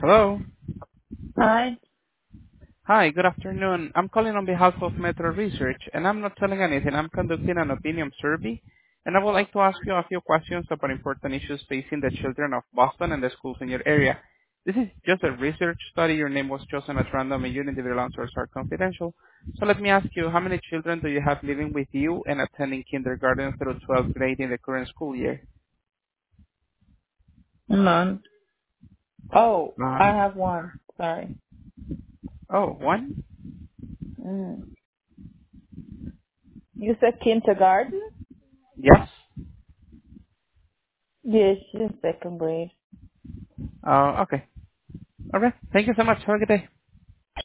Hello. Hi. Hi, good afternoon. I'm calling on behalf of Metro Research, and I'm not selling anything. I'm conducting an opinion survey, and I would like to ask you a few questions about important issues facing the children of Boston and the schools in your area. This is just a research study. Your name was chosen at random, and your individual answers are confidential. So let me ask you, how many children do you have living with you and attending kindergarten through 12th grade in the current school year? None. Oh, I None. have one. Sorry. Oh, one? Mm. You said kindergarten? Yes. Yes, she's in second grade. Okay. All right. Thank you so much. Have a good day.